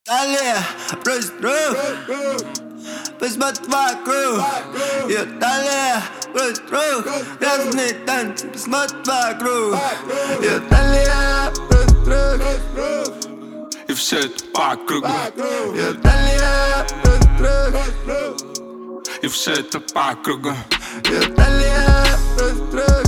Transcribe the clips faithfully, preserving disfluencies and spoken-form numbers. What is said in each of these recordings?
Далее просит рук, посмотри вокруг. И далее просит рук, грязные танцы, посмотри вокруг. И далее просит рук, и все это по кругу. и далее просит рук, И все это по кругу. и далее просит рук.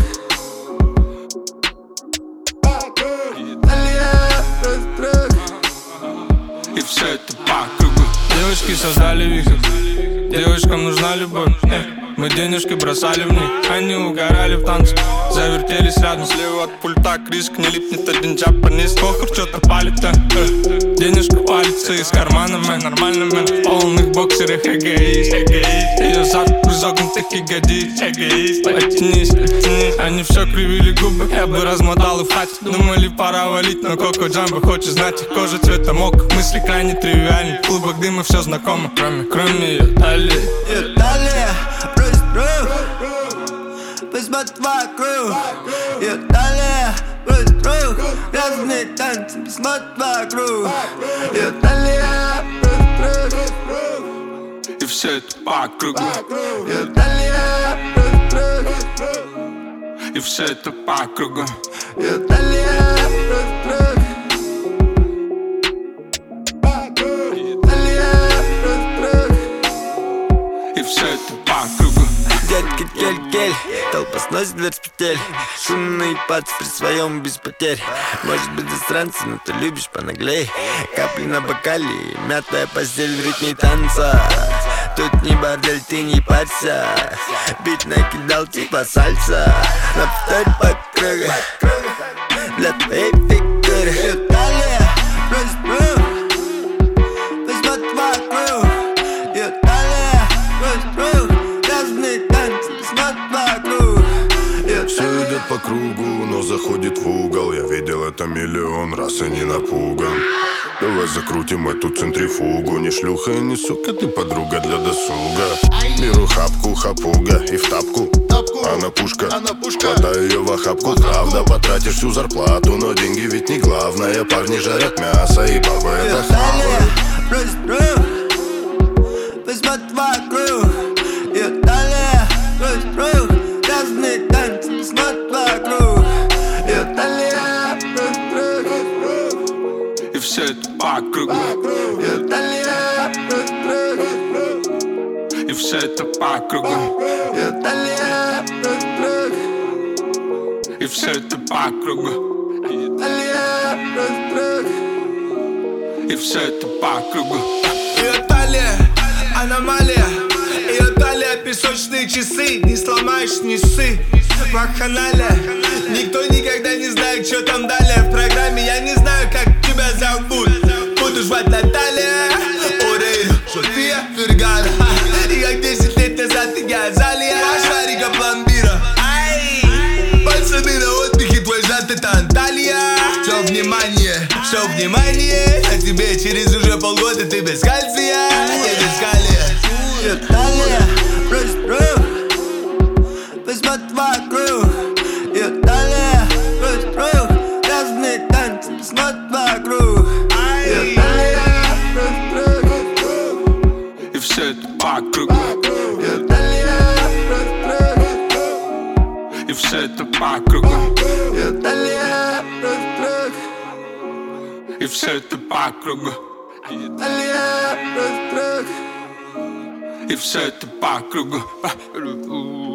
И все это по кругу. Девочки создали вихрь, девочкам нужна любовь. э, Мы денежки бросали в них, они угорали в танце, завертелись рядом. Слева от пульта Криск, не липнет один джапанис. Похуй, что-то палит, э, э. Денежка палится из кармана, мэн. Нормально, мэн, в полных боксерах. Эгоист, эгоист. Ее зад изогнутых ягодиц. Эгоист, потянись, потянись. Они все кривили губы, я бы размотал и в хате. Думали, пора валить, но Коко Джамбо хочет знать их кожа цвета мок. Мысли крайне тривиальны, в клубах дыма все знакомо, кроме, кроме ее талии. И далее просит рук, посмотри вокруг. И далее просит рук, грязные танцы, посмотри вокруг. И далее просит рук, И все это по кругу. и далее просит рук, И все это по кругу. и далее просит рук. И все это по кругу. Детка, кель-кель, толпа сносит дверь с петель. Шумный пац при своем без потерь. Может быть засранцы, но ты любишь понаглей. Капли на бокале, мятая постель в ритме танца. Тут не бордель, ты не парься. Бит накидал типа сальса. На повторь по кругу для твоей фигуры. Далее просит рук, посмотри вокруг. И далее просит рук, грязные танцы, посмотри вокруг. Все идет по кругу, но заходит в угол. Я видел это миллион раз и не напуган. Давай закрутим эту центрифугу. Не шлюха и не сука, ты подруга для досуга. Беру хапку, хапуга и в тапку. Она пушка, хватаю ее в охапку. Правда, потратишь всю зарплату, но деньги ведь не главное. Парни жарят мясо и бабы это Далее хавают. просит рук, посмотри вокруг. И далее просит рук, грязные танцы, посмотри вокруг. И далее просит рук, И все это по кругу. и далее просит рук, И все это по кругу. и далее просит рук, И все это по кругу. и далее просит рук. И все это по кругу. Ее талия, аномалия. Ее талия, песочные часы. Не сломаешь, не ссы. Вакханалия. Никто никогда не знает, что там далее в программе. Я не знаю, как тебя зовут. Буду звать Наталья Орейро, София Фергара. И как десять лет назад я Азалия, шарика пломбира. Пацаны на отдыхе, твой зад это Анталия. Все внимание, все внимание. А тебе через уже полгода ты без кальция. Я без калия. И далее просит рук, посмотри вокруг. И далее просит рук, грязные танцы, посмотри вокруг. И далее просит рук, И все это по кругу. и далее просит рук, И все это по кругу. и далее просит рук, И все это по кругу. и далее просит рук. И все это по кругу.